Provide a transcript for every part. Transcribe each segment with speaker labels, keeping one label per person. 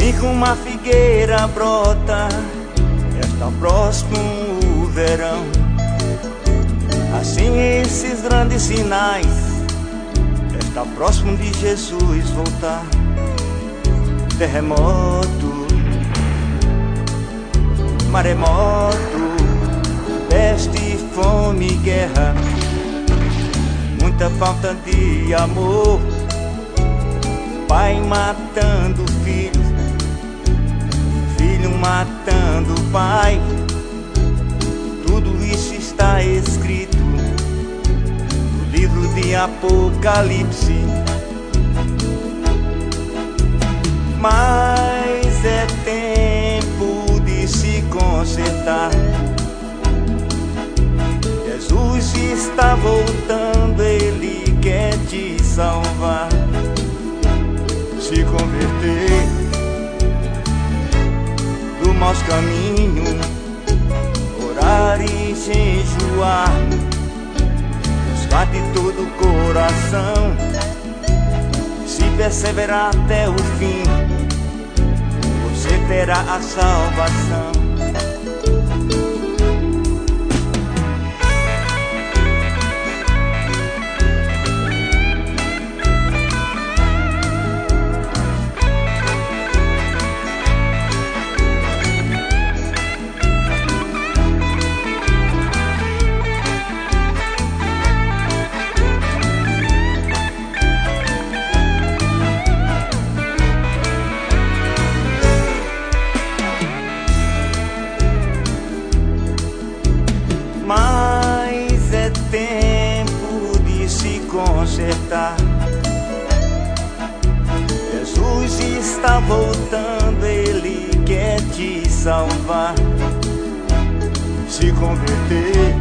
Speaker 1: Assim como uma figueira brota, está próximo o verão. Assim esses grandes sinais, está próximo de Jesus voltar. Terremoto, maremoto, peste, fome, guerra, muita falta de amor, pai matando filho, filho matando pai. Tudo isso está escrito no livro de Apocalipse. Mas é tempo de se consertar. Jesus está voltando, Ele quer te salvar. Se converter do mau caminho, orar e jejuar, buscar de todo o coração, se perseverar até o fim, você terá a salvação. Mas é tempo de se consertar. Jesus está voltando, Ele quer te salvar. Se converter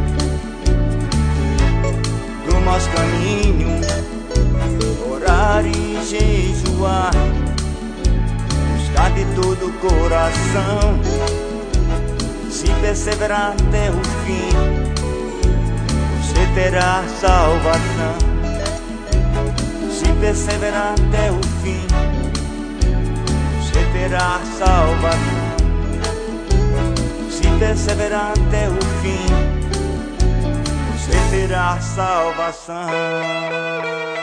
Speaker 1: do mau caminho, orar e jejuar, buscar de todo o coração, se perseverar até o fim, você terá salvação. Se perseverar até o fim, você terá salvação. Se perseverar até o fim, você terá salvação.